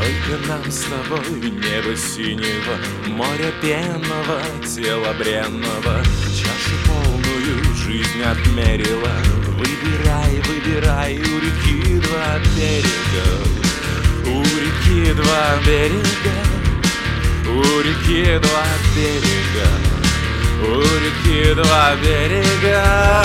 Только нам с тобой небо синего, море пенного, тело бренного, чашу полную жизнь отмерила. Выбирай, выбирай, у реки два берега, у реки два берега, у реки два берега, у реки два берега.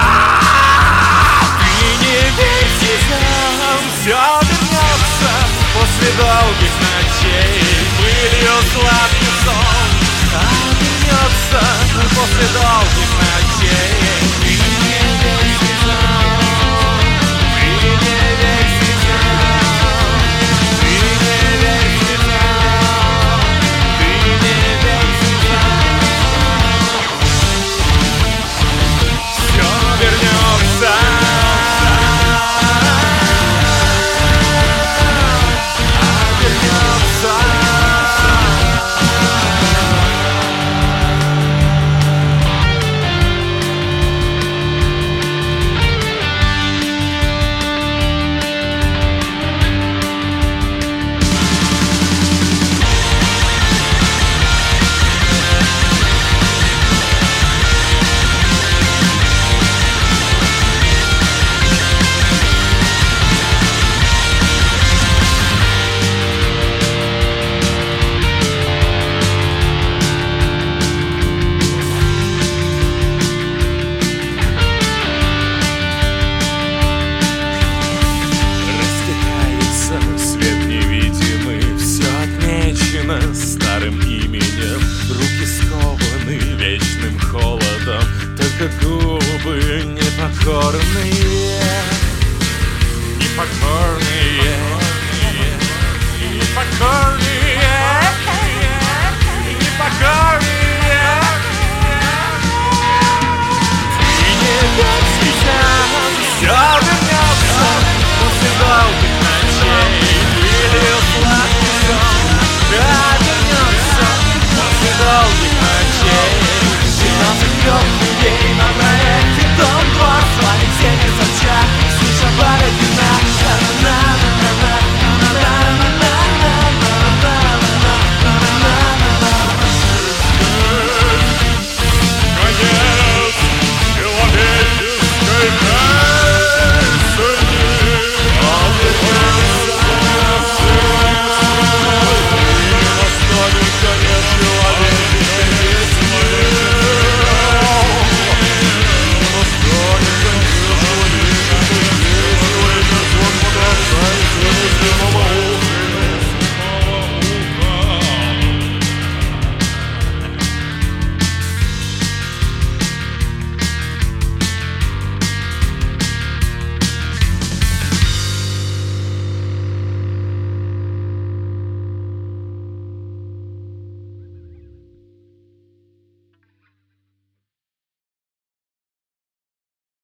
Ты не верь слезам, все вернется после долгих ночей. Былью сладкий сон обернется после долгих ночей.